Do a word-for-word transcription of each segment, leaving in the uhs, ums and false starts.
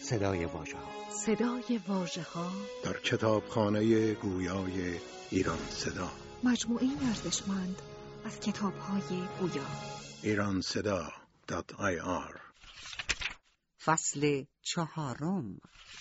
صدای واژه‌ها. صدای واژه‌ها در کتابخانه گویای ایران صدا. مجموعه ارزشمند از کتاب‌های گویا. ایران صدا دات آی آر. فصل چهارم.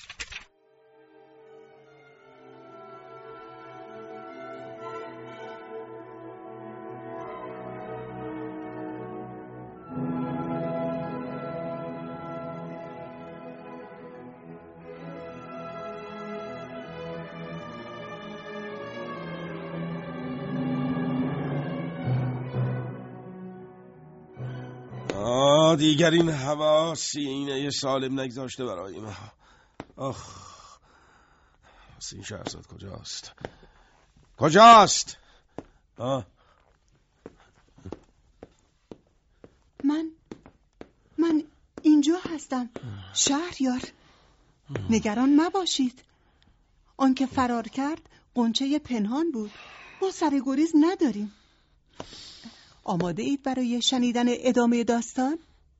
دیگر این هوا سینه سالم نگذاشته برای ما. آخ، این شهرزاد کجاست؟ کجاست؟ آه. من من اینجا هستم شهریار. نگران مباشید. آنکه فرار کرد غنچه پنهان بود. ما سر گریز نداریم. آماده اید برای شنیدن ادامه داستان؟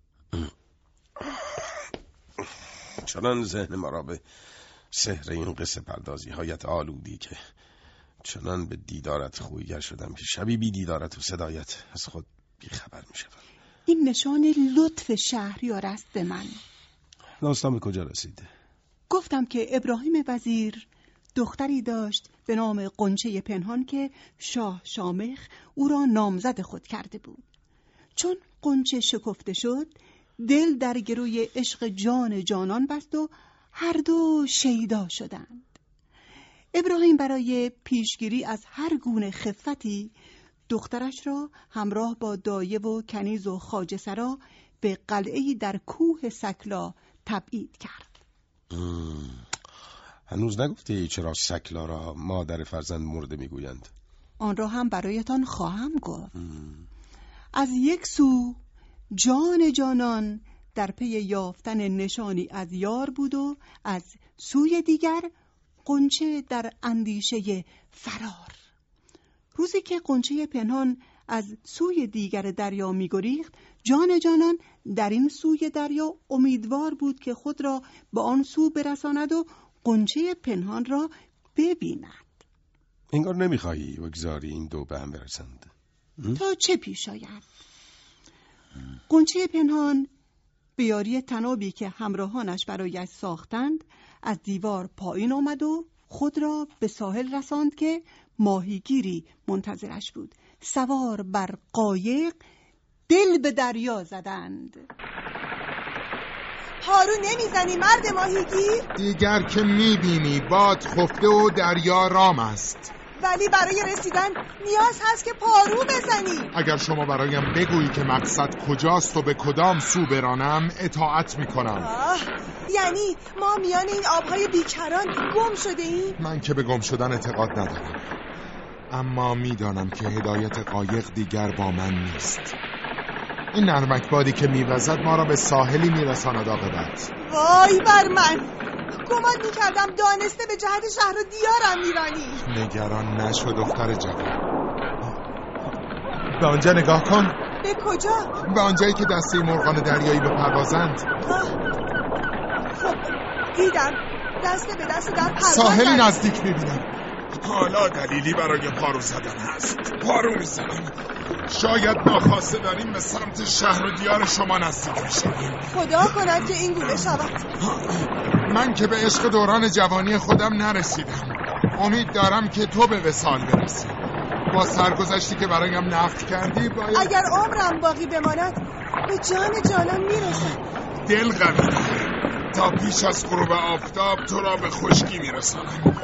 چنان ذهن ما را به سحر این قصه پردازی هایت آلودی که چنان به دیدارت خویگر شدم که شبی بی دیدارت و صدایت از خود بیخبر می شدم. این نشان لطف شهریار است به من. داستان به کجا رسید؟ گفتم که ابراهیم وزیر دختری داشت به نام غنچه پنهان که شاه شامخ او را نامزد خود کرده بود. چون غنچه شکفته شد، دل در گروی عشق جان جانان بست و هر دو شیدا شدند. ابراهیم برای پیشگیری از هر گونه خفتی دخترش را همراه با دایه و کنیز و خواجه سرا به قلعه‌ای در کوه سکلا تبعید کرد. ام. هنوز نگفتی چرا سکلا را مادر فرزند مرده میگویند؟ آن را هم برایتان خواهم گفت. ام. از یک سو جان جانان در پی یافتن نشانی از یار بود و از سوی دیگر غنچه در اندیشه فرار. روزی که غنچه پنهان از سوی دیگر دریا می‌گریخت، جان جانان در این سوی دریا امیدوار بود که خود را به آن سو برساند و غنچه پنهان را ببیند. انگار نمی‌خواهی بگذاری این دو به هم برسند. تا چه پیش آید؟ غنچه پنهان به یاری طنابی که همراهانش برایش ساختند از دیوار پایین آمد و خود را به ساحل رساند که ماهیگیری منتظرش بود. سوار بر قایق دل به دریا زدند. پارو نمیزنی مرد ماهیگیر؟ دیگر که میبینی باد خفته و دریا رام است. ولی برای رسیدن نیاز هست که پارو بزنی. اگر شما برایم بگویی که مقصد کجاست و به کدام سو برانم اطاعت میکنم. آه، یعنی ما میان این آبهای بیکران گم شده ایم؟ من که به گم شدن اعتقاد ندارم، اما میدانم که هدایت قایق دیگر با من نیست. این نرمک بادی که میوزد ما را به ساحلی میرساند عاقبت. وای بر من، گمان میکردم دانسته به جهت شهر و دیارم میرانی. نگران نشو دختر جوان. به آنجا نگاه کن. به کجا؟ به آنجایی که دسته مرغان دریایی به پروازند. خب دیدم، دست به دست در پرواز. ساحلی نزدیک میبینم. حالا دلیلی برای پارو زدن هست. پارو میزنم. شاید ناخواسته داریم به سمت شهر و دیار شما نزدیک میشیم. خدا کند که این گونه شود. من که به عشق دوران جوانی خودم نرسیدم. امید دارم که تو به وصال برسی. با سرگذشتی که برایم نقد کردی باید... اگر عمرم باقی بماند به جان جانان میرسم. دل قوی دار. تا پیش از غروب آفتاب تو را به خشکی میرسانم.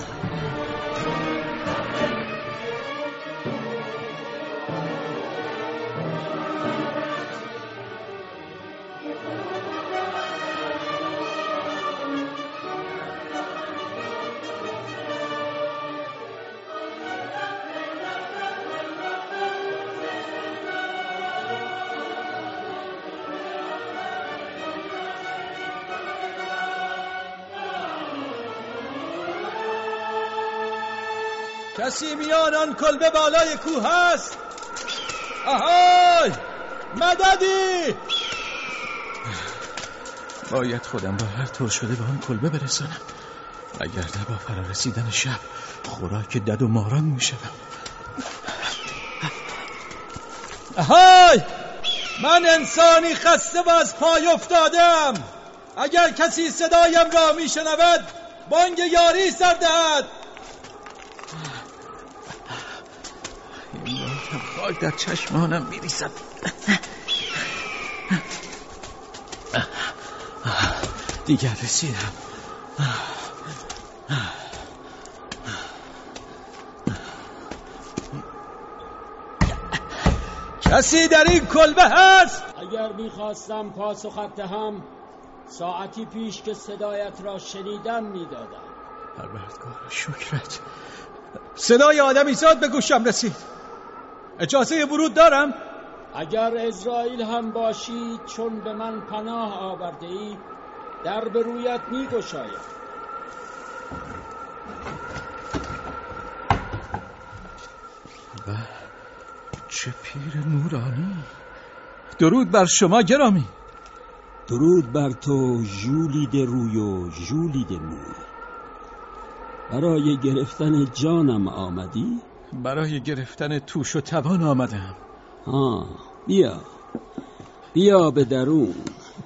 کسی میان آن کلبه بالای کوه هست؟ آهای مددی! باید خودم را هر طور شده به آن کلبه برسانم، وگرنه با فرا رسیدن شب خوراک دد و ماران میشوم. اهای! من انسانی خسته و از پای افتادم. اگر کسی صدایم را میشنود بانگ یاری سر دهد. خاک در چشمانم میریزد. دیگر رسیدم. کسی در این کلبه هست؟ اگر میخواستم پاسخت دهم ساعتی پیش که صدایت را شنیدم میدادم. پروردگار شکرت. صدای آدمی زاد به گوشم رسید. اجازه ورود دارم؟ اگر عزرائیل هم باشی چون به من پناه آورده ای در به رویت می گشاید. و چه پیر نورانی. درود بر شما گرامی. درود بر تو ژولید روی و ژولید موی. برای گرفتن جانم آمدی؟ برای گرفتن توش و توان آمدم. ها بیا بیا به درون.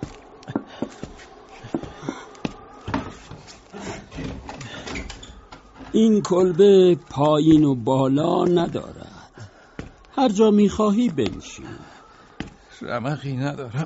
این کلبه پایین و بالا ندارد، هر جا میخواهی بنشین. رمقی ندارم.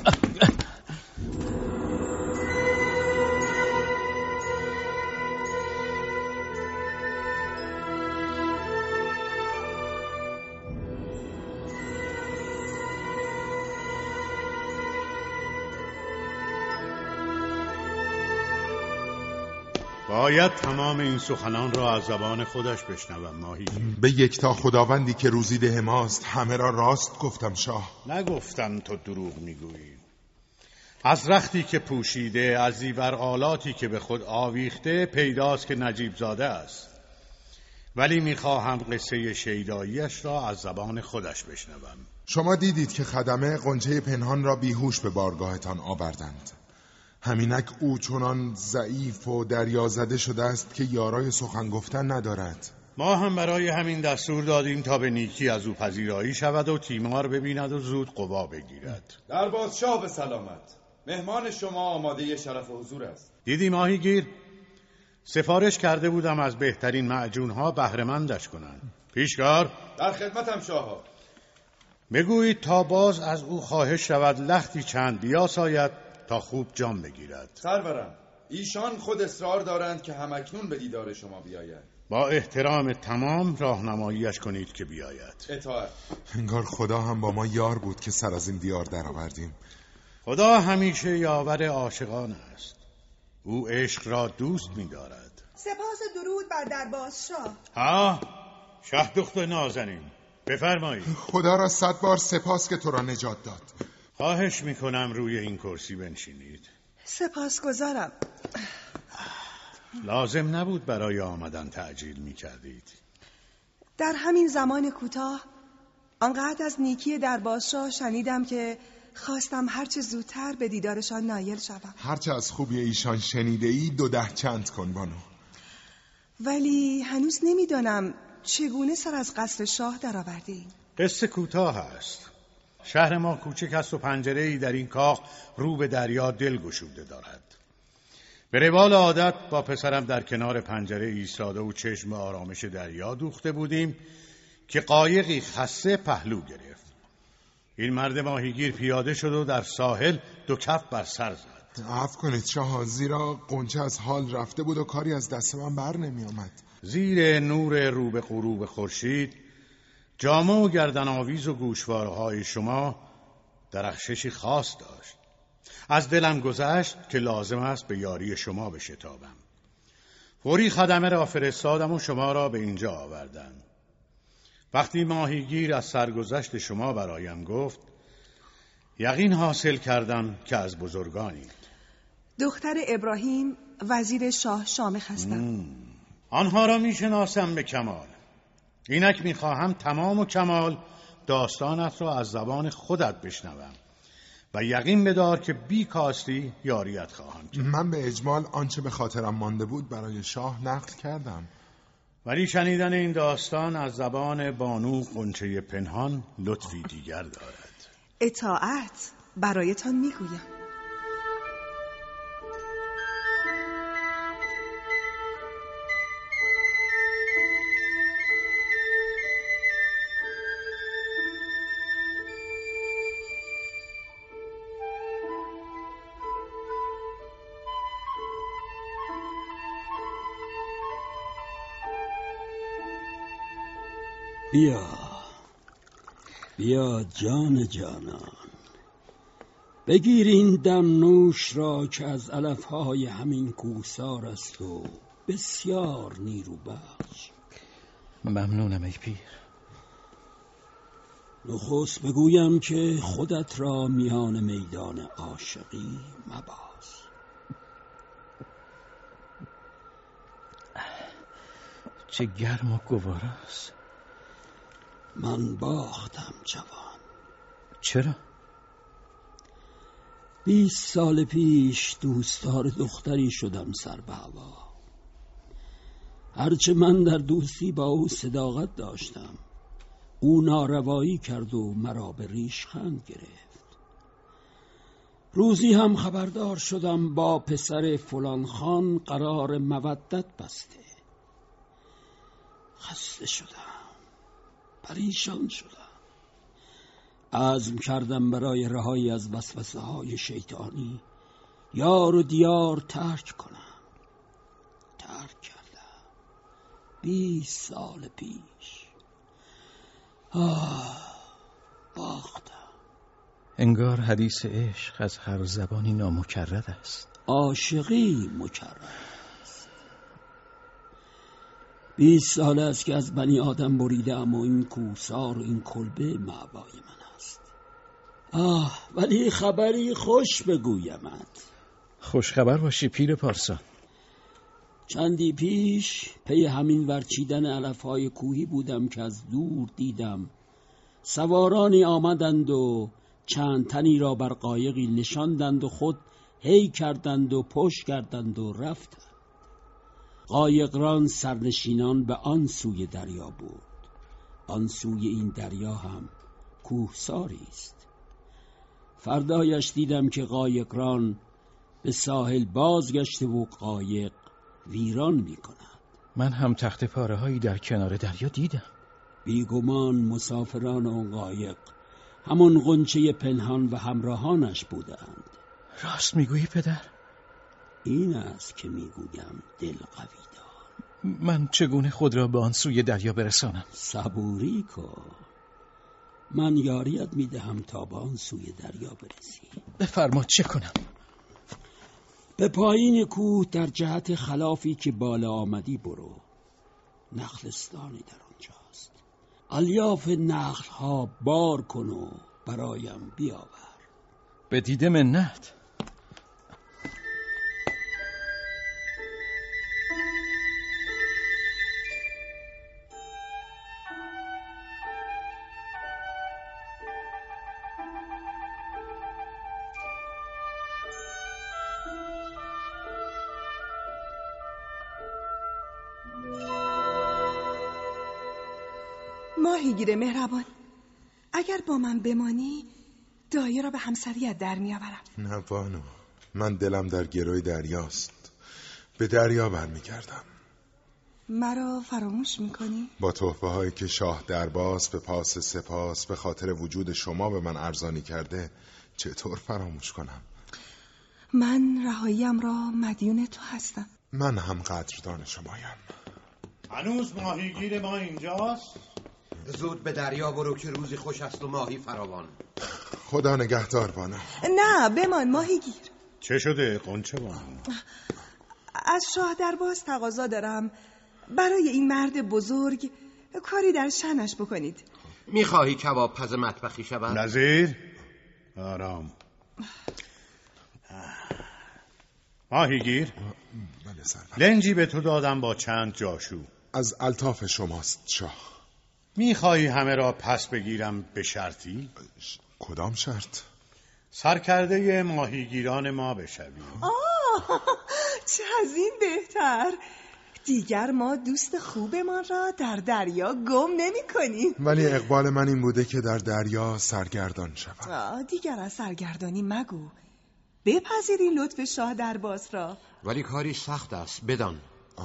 باید تمام این سخنان را از زبان خودش بشنوم ماهیگیر. به یکتا خداوندی که روزیده ماست همه را راست گفتم شاه. نگفتم تو دروغ میگویی. از رختی که پوشیده، از زیور آلاتی که به خود آویخته پیداست که نجیب زاده است. ولی میخواهم قصه شیداییش را از زبان خودش بشنوم. شما دیدید که خدمه غنچه پنهان را بیهوش به بارگاهتان آوردند. همینک او چنان ضعیف و دریازده شده است که یارای سخن گفتن ندارد. ما هم برای همین دستور دادیم تا به نیکی از او پذیرایی شود و تیمار ببیند و زود قوا بگیرد. درباز شاه به سلامت. مهمان شما آماده شرف و حضور است. دیدی ماهیگیر؟ سفارش کرده بودم از بهترین معجونها بهره‌مندش کنند. پیشکار؟ در خدمتم شاه. بگویید تا باز از او خواهش شود لختی چند بیاساید تا خوب جام بگیرد. سرورم، ایشان خود اصرار دارند که همکنون به دیدار شما بیاید. با احترام تمام راهنماییش کنید که بیاید. اطاعت. انگار خدا هم با ما یار بود که سر از این دیار درآوردیم. خدا همیشه یاور عاشقان است. او عشق را دوست می‌دارد. سپاس درود بر درباز شاه. ها شه دختر نازنین، بفرمایید. خدا را صد بار سپاس که تو را نجات داد. خواهش میکنم روی این کرسی بنشینید. سپاسگزارم. لازم نبود برای آمدن تعجیل میکردید. در همین زمان کوتاه آنقدر از نیکی درباز شاه شنیدم که خواستم هرچه زودتر به دیدارشان نایل شوم. هرچه از خوبی ایشان شنیده ای دو ده چند کن بانو. ولی هنوز نمیدانم چگونه سر از قصر شاه درآورده ایم. قصه کوتاه است. شهر ما کوچک است و پنجره‌ای در این کاخ رو به دریا دل گشوده دارد. به روال عادت با پسرم در کنار پنجره ایستاده و چشم آرامش دریا دوخته بودیم که قایقی خسته پهلو گرفت. این مرد ماهیگیر پیاده شد و در ساحل دو کف بر سر زد. عفو کنید شاه، زیرا قنچه از حال رفته بود و کاری از دست من بر نمی آمد. زیر نور رو به غروب خورشید جامه و گردن آویز و گوشوارهای شما درخششی خاص داشت. از دلم گذشت که لازم است به یاری شما بشتابم. فوری خدمه را فرستادم و شما را به اینجا آوردم. وقتی ماهیگیر از سرگذشت شما برایم گفت یقین حاصل کردم که از بزرگانید. دختر ابراهیم وزیر شاه شامخ هستم. آنها را میشناسم به کمال. اینک میخواهم تمام و کمال داستانت را از زبان خودت بشنوم و یقین بدار که بی کاستی یاریت خواهم کرد. من به اجمال آنچه به خاطرم مانده بود برای شاه نقل کردم، ولی شنیدن این داستان از زبان بانو غنچه پنهان لطفی دیگر دارد. اطاعت برایتان میگویم. بیا بیا جان جانان، بگیر این دم نوش را که از علفهای همین کوسار است و بسیار نیرو بخش. ممنونم ای پیر. نخست بگویم که خودت را میان میدان عاشقی مباز. چه گرم و گواراست. من باختم جوان. چرا؟ بیست سال پیش دوستدار دختری شدم سر به هوا. هرچه من در دوستی با او صداقت داشتم، او ناروایی کرد و مرا به ریشخند گرفت. روزی هم خبردار شدم با پسر فلان خان قرار مودت بسته. خسته شدم، پریشان شدم. عزم کردم برای رهایی از وسوسه های شیطانی یار و دیار ترک کنم. ترک کردم بیست سال پیش. آه باختم. انگار حدیث عشق از هر زبانی نامکرر است. عاشقی مکرر است. بیست سال است که از بنی آدم بریده، اما این کوسار و این کلبه مأوای من است. آه ولی خبری خوش بگویمت. خوش خبر باشی پیر پارسا. چندی پیش پی همین ورچیدن علفهای کوهی بودم که از دور دیدم سوارانی آمدند و چند تنی را بر قایقی نشاندند و خود هی کردند و پشت کردند و رفتند. قایقران سرنشینان به آن سوی دریا بود. آن سوی این دریا هم کوهساری است. فردایش دیدم که قایقران به ساحل بازگشته و قایق ویران می کند. من هم تخت پاره هایی در کنار دریا دیدم. بیگمان مسافران آن قایق همون غنچه پنهان و همراهانش بودند. راست میگویی پدر؟ این است که میگویم دل قوی دار. من چگونه خود را به آن سوی دریا برسانم؟ صبوری کن، من یاریت میدهم تا به آن سوی دریا برسی. بفرما چه کنم؟ به پایین کوه در جهت خلافی که بالا آمدی برو. نخلستانی در آنجاست. الیاف نخل ها بار کن و برایم بیاور. به دیده منت. ماهیگیر مهربان، اگر با من بمانی دایه را به همسریت در میآورم. نه بانو، من دلم در گروی دریاست. به دریا برمیگردم. مرا فراموش میکنی؟ با تحفه هایی که شاه درباس به پاس سپاس به خاطر وجود شما به من ارزانی کرده چطور فراموش کنم؟ من رهاییم را مدیون تو هستم. من هم قدردان شمایم. هنوز ماهیگیر ما اینجاست؟ زود به دریا برو که روزی خوش است و ماهی فراوان. خدا نگهدار بانو. نه بمان ماهیگیر. چه شده غنچه بانو؟ از شاه درباز تقاضا دارم برای این مرد بزرگ کاری در شأنش بکنید. میخواهی کباب پز مطبخی شود؟ نظیر آرام. ماهیگیر، بله سرور. لنجی به تو دادم با چند جاشو. از الطاف شماست شاه. میخواهی همه را پس بگیرم به شرطی؟ کدام شرط؟ سرکرده ماهیگیران ما بشویم. آه، چه از این بهتر. دیگر ما دوست خوبمان را در دریا گم نمی کنیم. ولی اقبال من این بوده که در دریا سرگردان شوم. دیگر از سرگردانی مگو. بپذیری لطف شاه درباس را. ولی کاری سخت است، بدان.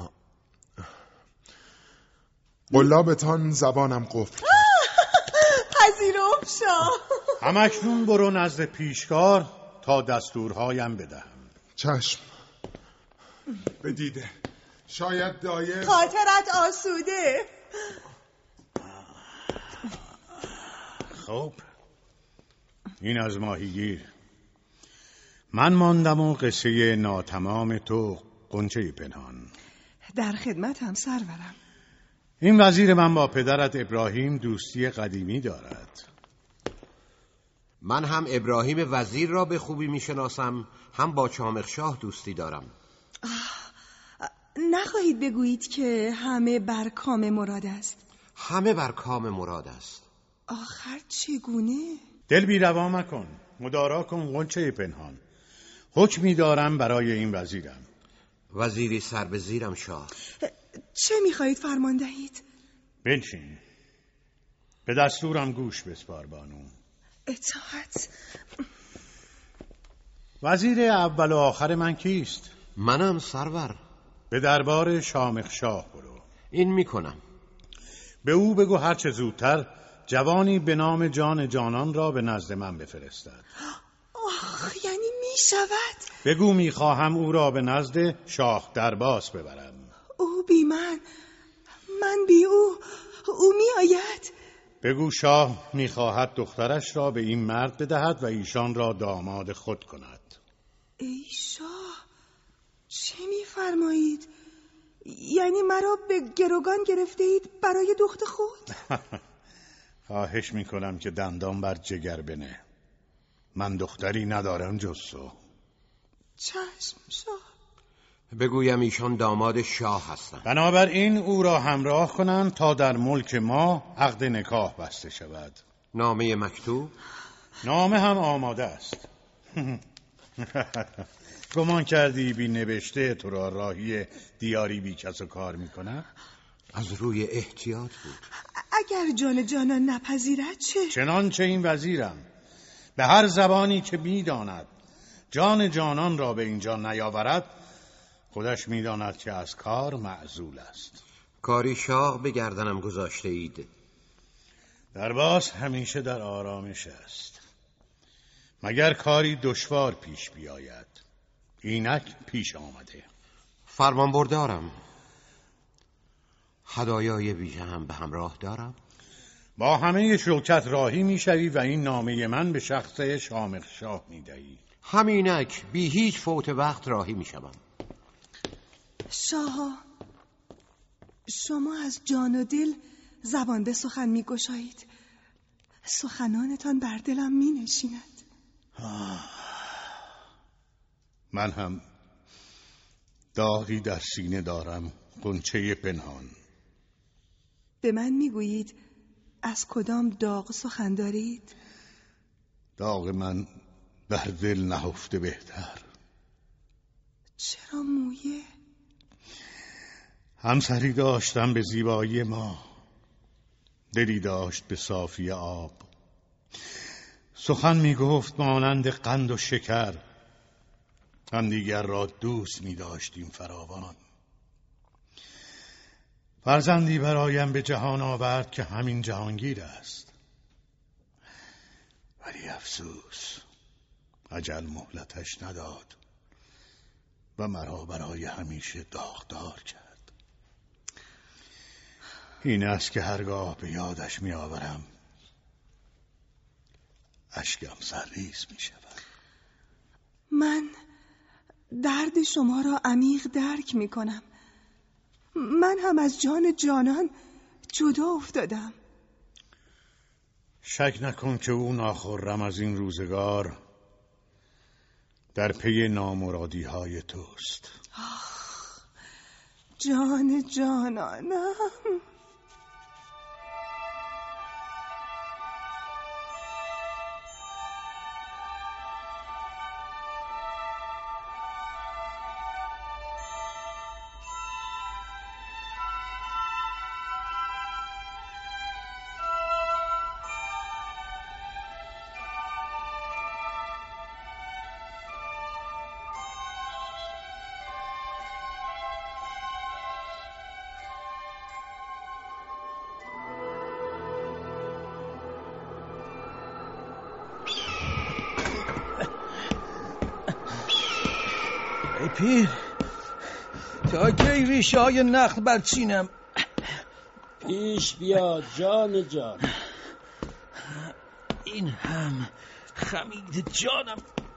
قلابتان زبانم قفل. پذیرم شاه. همکنون برو نزد پیشکار تا دستورهایم بدهم. چشم. بدیده شاید دایر خاطرت آسوده. خب این از ماهیگیر. من ماندم و قصه ناتمام تو غنچه پنهان. در خدمتم سرورم. این وزیر من با پدرت ابراهیم دوستی قدیمی دارد. من هم ابراهیم وزیر را به خوبی میشناسم، هم با چامخ شاه دوستی دارم. نخواهید بگویید که همه بر کام مراد است؟ همه بر کام مراد است. آخر چگونه؟ دل بی روا مکن، مدارا کن غنچه پنهان. حکمی دارم برای این وزیرم. وزیری سر به زیرم شاه. چه میخواهید فرمان دهید؟ بنشین، به دستورم گوش بسپار بانو. اطاعت. وزیر اول و آخر من کیست؟ منم سرور. به دربار شامخ شاه برو. این میکنم. به او بگو هرچه زودتر جوانی به نام جان جانان را به نزد من بفرستد. آخ، یعنی میشود؟ بگو میخواهم او را به نزد شاه درباس ببرم. او بی من، من بی او، او میآید. بگو شاه میخواهد دخترش را به این مرد بدهد و ایشان را داماد خود کند. ای شاه، چه میفرمایید؟ یعنی مرا به گروگان گرفته اید برای دخت خود؟ خواهش میکنم که دندان بر جگر بنه. من دختری ندارم جز تو. چشم شاه. بگویم ایشان داماد شاه هستند. بنابراین او را همراه کنند تا در ملک ما عقد نکاح بسته شود. نامه مکتوب؟ نامه هم آماده است. گمان کردی بی نوشته تو را راهی دیاری بی کس و کار میکنم؟ از روی احتیاط بود. اگر جان جانان نپذیرد چه؟ چنانچه این وزیرم به هر زبانی که میداند جان جانان را به اینجا نیاورد، خودش میداند که از کار معزول است. کاری شاه به گردنم گذاشته اید. درباس همیشه در آرامش است، مگر کاری دشوار پیش بیاید. اینک پیش آمده. فرمان بردارم. هدایای ویژه هم به همراه دارم. با همه شوکت راهی میشوی و این نامه من به شخص شامخ شاه میدهی. همینک بی هیچ فوت وقت راهی میشوم. شاه، شما از جان و دل زبان به سخن میگشایید. سخنانتان بر دلم مینشیند. من هم داغی در سینه دارم، غنچه پنهان. به من میگویید از کدام داغ سخن دارید؟ داغ من در دل نهفته بهتر. چرا مویه؟ همسری داشتم به زیبایی ما، دلی داشت به صافی آب. سخن می گفت مانند قند و شکر، هم دیگر را دوست می داشتیم فراوان. فرزندی برایم به جهان آورد که همین جهانگیر است. ولی افسوس اجل مهلتش نداد و مرا برای همیشه داغدار کرد. این است که هرگاه به یادش می آورم اشکم سرریز می شود. من درد شما را عمیق درک می کنم. من هم از جان جانان جدا افتادم. شک نکن که او ناخرم از این روزگار در پی نامرادی های توست. آخ، جان جانانم. ای پیر، تا کی ریشه های نخل برچینم؟ پیش بیا جان جان. این هم خمید جانم.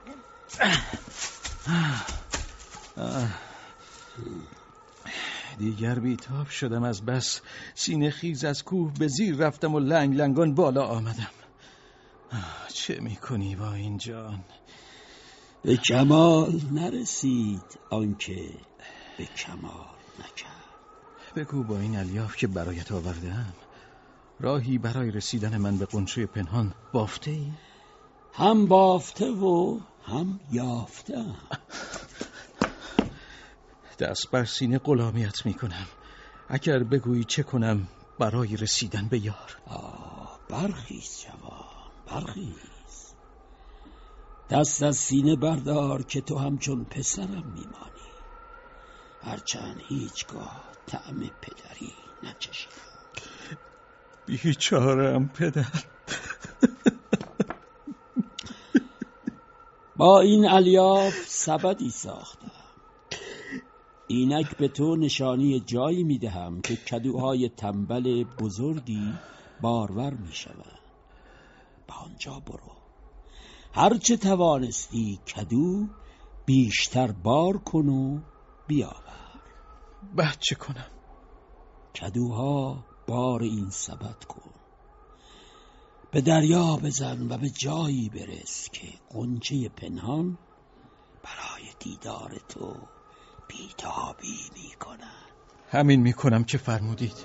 دیگر بیتاب شدم از بس، سینه خیز از کوه به زیر رفتم و لنگ لنگان بالا آمدم. چه میکنی با این جان؟ به کمال نرسید آنکه به کمال نکرد. بگو با این الیاف که برایت آوردم راهی برای رسیدن من به غنچه پنهان بافته ای؟ هم بافته و هم یافته. دست بر سینه غلامیت میکنم. اگر بگویی چه کنم برای رسیدن به یار. آه برخیز جوان، برخیز. دست از سینه بردار که تو همچون پسرم میمانی، هرچند هیچگاه طعم پدری نچشیدم. بیچاره‌ام پدر. با این الیاف سبدی ساختم. اینک به تو نشانی جایی میدهم که کدوهای تنبل بزرگی بارور میشوند. به آنجا برو، هرچه توانستی کدو بیشتر بار کن و بیاور. بعد چه کنم؟ کدوها بار این سبد کن، به دریا بزن و به جایی برس که غنچه پنهان برای دیدار تو بیتابی می کنن. همین می کنم که فرمودید.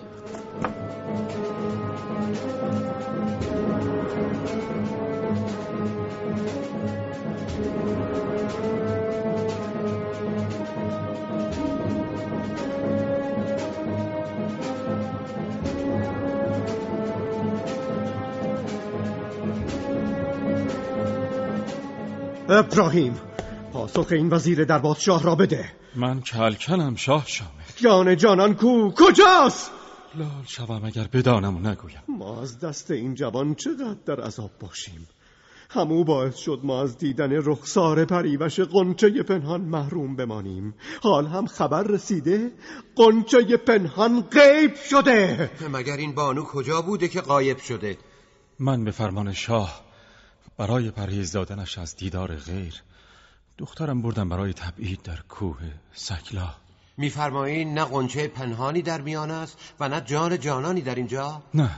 ابراهیم، پاسخ این وزیر درباز شاه را بده. من کلکنم شاه شامخ. جان جانان کو کجاست؟ لال شوم اگر بدانم و نگویم. ما از دست این جوان چقدر در عذاب باشیم. همو باعث شد ما از دیدن رخسار پریوش غنچه پنهان محروم بمانیم. حال هم خبر رسیده غنچه پنهان غیب شده. مگر این بانو کجا بوده که غایب شده؟ من به فرمان شاه برای پرهیز دادنش از دیدار غیر دخترم بردم برای تبعید در کوه سکلا. میفرمایید نه غنچه پنهانی در میان است و نه جان جانانی در اینجا؟ نه،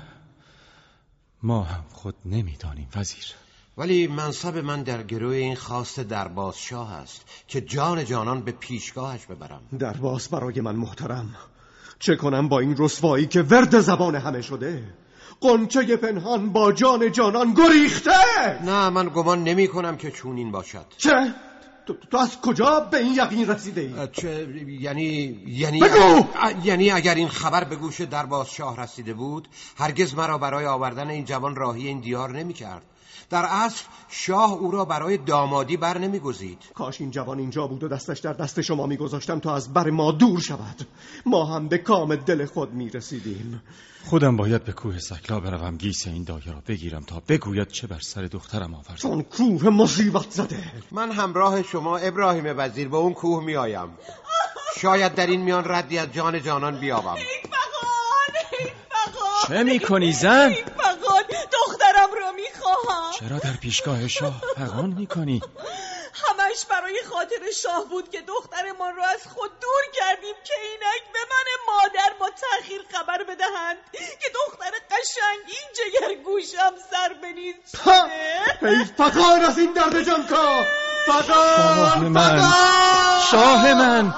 ما هم خود نمیدانیم وزیر. ولی منصب من در گروه این خواست درباز شاه است که جان جانان به پیشگاهش ببرم. درباز برای من محترم، چه کنم با این رسوایی که ورد زبان همه شده؟ غنچه پنهان با جان جانان گریخته. نه، من گمان نمی کنم که چونین باشد. چه؟ تو, تو از کجا به این یقین رسیده ای؟ چه؟ یعنی یعنی بگو! یعنی اگر این خبر به گوش درباز شاه رسیده بود هرگز مرا برای آوردن این جوان راهی این دیار نمی کرد. در اصل شاه او را برای دامادی بر نمی گزید. کاش این جوان اینجا بود و دستش در دست شما می گذاشتم تا از بر ما دور شود. ما هم به کام دل خود می رسیدیم. خودم باید به کوه سکلا بروم گیس این دایه را بگیرم تا بگوید چه بر سر دخترم آورد. چون کوه مصیبت زده. من همراه شما ابراهیم وزیر به اون کوه می آیم. شاید در این میان ردی از جان جانان بیابم. ای فقان، ای فقان. چه می کنی زن؟ ای فقان، دخترم رو می خواهم. چرا در پیشگاه شاه فغان می کنی؟ همش برای خاطر شاه بود که دخترمان را از خود دور کردیم که اینک به من مادر با تأخیر خبر بدهند که دختر قشنگ این جگر گوشم سر بنیز شده. ای فقان از این درد جان کا. فقان، شاه من، شاه من.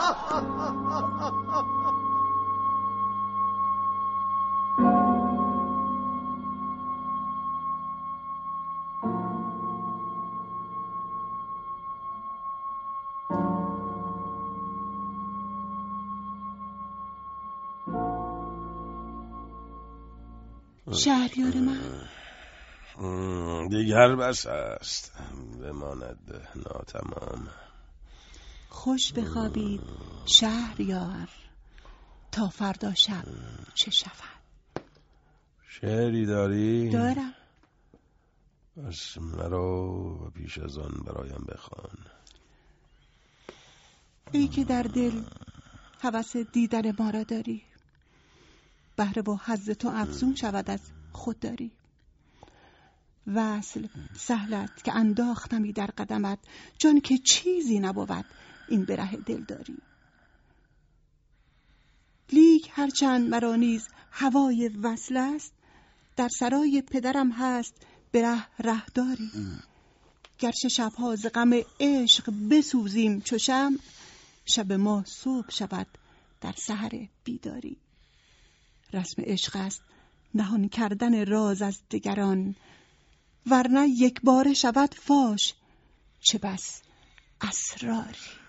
شهریار من، دیگر بس است، بماند ناتمام. خوش بخوابید شهریار، تا فردا شب چه شود. شعری داری؟ دارم. بس مرا و پیش از آن برایم بخوان. ای که در دل هوس دیدن ما را داری، بهره و حظ تو افزون شود از خود داری. وصل سهلت که انداختمی در قدمت، جان که چیزی نبود این بره دل داری. لیک هرچند مرا نیز هوای وصل است، در سرای پدرم هست بره ره داری. گرچه شبها ز غم عشق بسوزیم چو شمع، شب ما صبح شود در سحر بیداری. رسم عشق است نهان کردن راز از دگران، ورنه یک باره شود فاش چه بس اسراری.